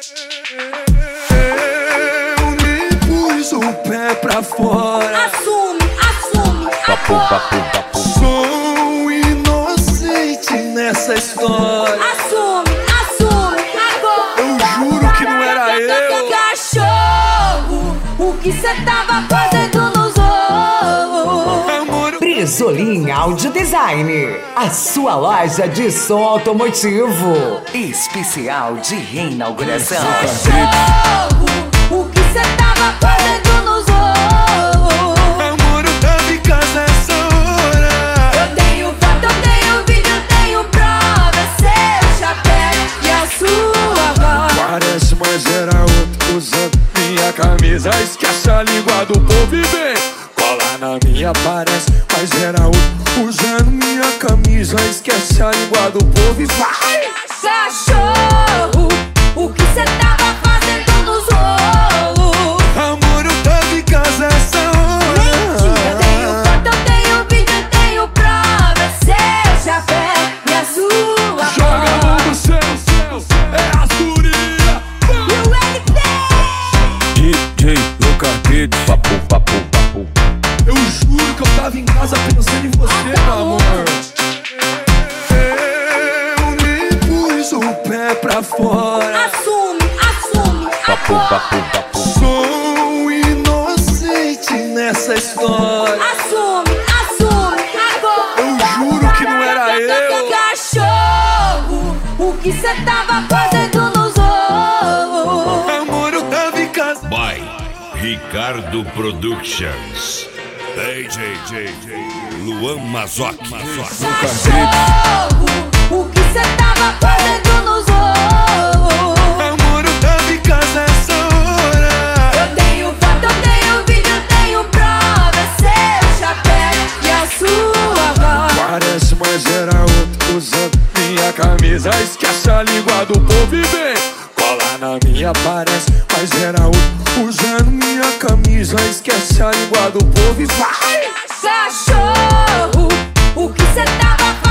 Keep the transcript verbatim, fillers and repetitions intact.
Eu nem pus o pé pra fora. Assume, assume Papo, agora. papo, papo. Sou inocente nessa história. Assume, assume agora. Eu juro que não era eu. Cachorro, o que cê tava fazendo nos olhos? Amor, Brizolim Audio Design, a sua loja de som automotivo. Especial de reinauguração. Cachorro, o que cê tava fazendo nos olhos? amor, eu tava em casa essa hora. Eu tenho foto, eu tenho vídeo, eu tenho prova. Seu chapéu e a sua voz. Parece, mas era outro usando minha camisa. Esquece a língua do povo e vem cola na minha. Parece, mas era outro usando minha camisa. Esquece a língua do povo e vai. Cachorro, o que cê tava fazendo nos olhos? Amor, eu tava em casa essa hora. Mentira, eu tenho foto, eu tenho vídeo, eu tenho prova. Seu chapéu e a sua Joga a voz. mão no céu, céu, é a Zuria. E o L P D J Luca Kids. Papo, papo, papo. Eu juro que eu tava em casa pensando em você, meu amor. Eu nem pus o pé pra fora. Assume, assume Papo, agora. papo, papo. Sou inocente nessa história. Assume, assume agora. Eu juro que não era eu. Cachorro, o que cê tava fazendo nos olhos? Amor, eu tava em casa. By Ricardo Productions. D J J J Luan Mazoc. Cachorro, o que cê tava fazendo nos olhos? Amor, eu tava em casa essa hora. Eu tenho foto, eu tenho vídeo, eu tenho prova. Seu chapéu e a sua voz. Parece, mas era outro usando minha camisa. Esquece a língua do povo e vem cola na minha. Parece, mas era outro usando minha camisa. Esquece a língua do povo e vai. Cachorro, o que cê tava fazendo?